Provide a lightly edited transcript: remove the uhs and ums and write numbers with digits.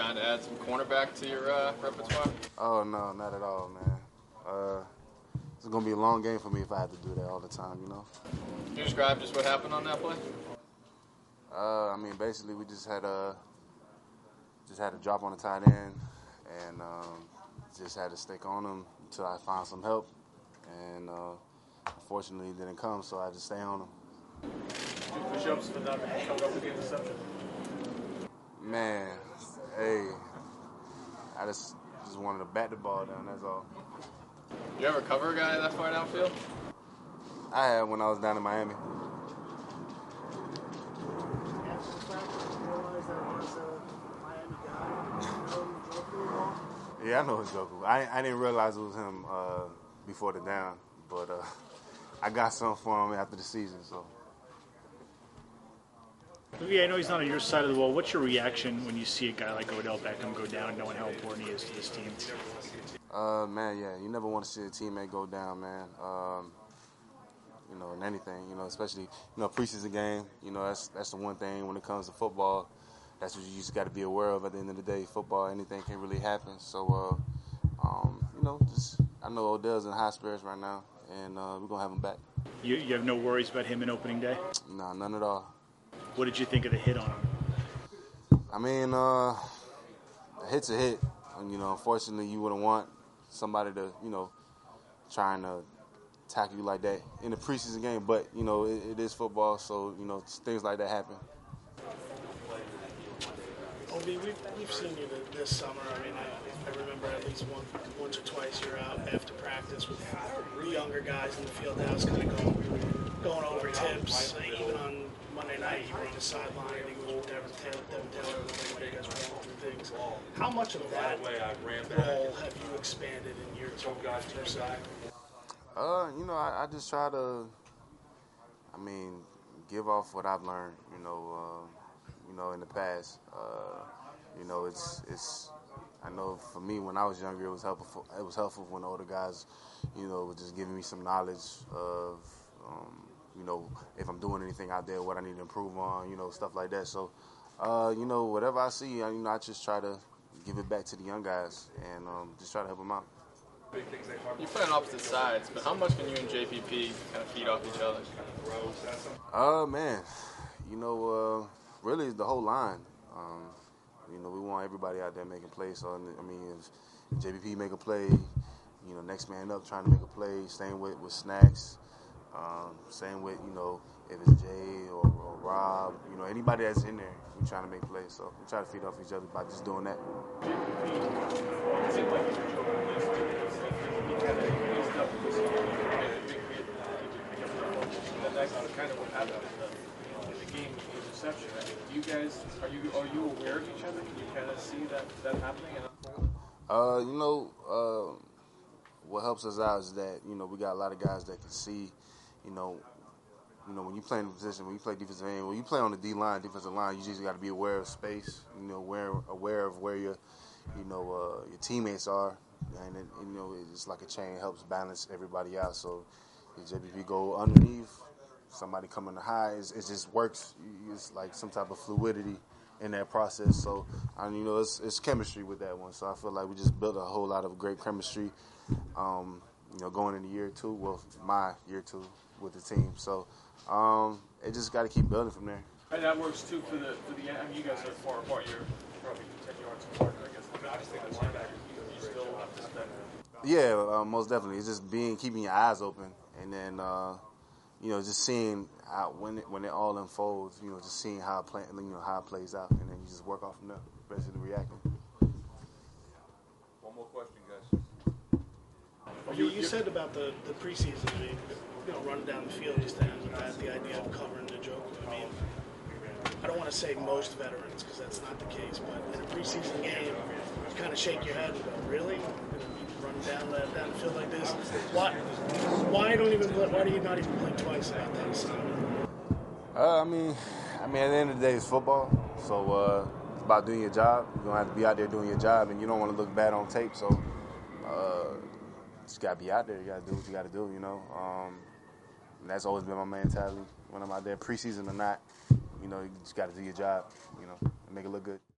trying to add some cornerback to your repertoire? Oh, no, not at all, man. It's going to be a long game for me if I have to do that all the time, you know? Can you describe just what happened on that play? I mean, basically, we just had a drop on the tight end, and just had to stick on him until I found some help. And unfortunately, it didn't come, so I had to stay on him. 2 push-ups for not coming up with the interception. Man, hey, I just wanted to bat the ball down, that's all. You ever cover a guy that far downfield? I had when I was down in Miami. Yeah, I know Njoku. I didn't realize it was him before the down, but I got something for him after the season, so. Yeah, I know he's not on your side of the ball. What's your reaction when you see a guy like Odell Beckham go down, knowing how important he is to this team? Man, yeah, you never want to see a teammate go down, man. You know, in anything, you know, especially, you know, preseason game, you know, that's the one thing when it comes to football. That's what you just got to be aware of at the end of the day. Football, anything can really happen. So, you know, I know Odell's in high spirits right now, and we're going to have him back. You have no worries about him in opening day? No, none at all. What did you think of the hit on him? I mean, a hit's a hit. And, you know, unfortunately, you wouldn't want somebody to, you know, trying to tackle you like that in the preseason game. But, you know, it is football, so, you know, things like that happen. Obi, we've seen you this summer. I mean, I remember at least once or twice you're out after practice with the younger guys in the field house kind of going over tips. Even on Monday night, you were on the sideline, I think it was with Devin Taylor, when you guys were going through things. How much of that role have you expanded in your side? You know, I just try to, I mean, give off what I've learned, you know, in the past. You know, it's. I know for me when I was younger, it was helpful. It was helpful when older guys, you know, were just giving me some knowledge of, you know, if I'm doing anything out there, what I need to improve on, you know, stuff like that. So, you know, whatever I see, you know, I just try to give it back to the young guys and just try to help them out. You play on opposite sides, but how much can you and JPP kind of feed off each other? Man, you know, really the whole line. You know, we want everybody out there making plays. So, I mean, if JPP make a play, you know, next man up trying to make a play, same with Snacks. Same with, you know, if it's Jay or Rob, you know, anybody that's in there, we're trying to make plays. So we try to feed off each other by just doing that. Kind of what happened in the game interception. Do you guys are you aware of each other? Can you kind of see that happening and unfold? You know, what helps us out is that, you know, we got a lot of guys that can see, you know, when you play in the position, when you play defensive end, when you play on the D-line, defensive line, you just got to be aware of space, you know, aware of where your teammates are, and it, you know, it's like a chain, helps balance everybody out. So if JPP go underneath, somebody coming to high, it just works. It's like some type of fluidity in that process. So, you know, it's chemistry with that one. So I feel like we just built a whole lot of great chemistry, you know, going into year 2, well, my year 2 with the team. So it just got to keep building from there. And that works too for the end. I mean, you guys are far apart. You're probably 10 yards apart. I guess. I mean, obviously, the linebacker, you still have to spend. Yeah, most definitely. It's just keeping your eyes open, and then you know, just seeing how, when it all unfolds. You know, just seeing how it plays out, and then you just work off from there, basically reacting. One more question, guys. You said about the preseason, I mean, you know, running down the field just to have the idea of covering Njoku. I mean, I don't want to say most veterans because that's not the case, but in a preseason game, you kind of shake your head and go, really? Run down the field like this? Why do you not even play twice about that assignment? I mean, at the end of the day, it's football. So it's about doing your job. You're gonna have to be out there doing your job, and you don't want to look bad on tape. So just gotta be out there. You gotta do what you gotta do. You know, and that's always been my mentality when I'm out there, preseason or not. You know, you just gotta do your job. You know, and make it look good.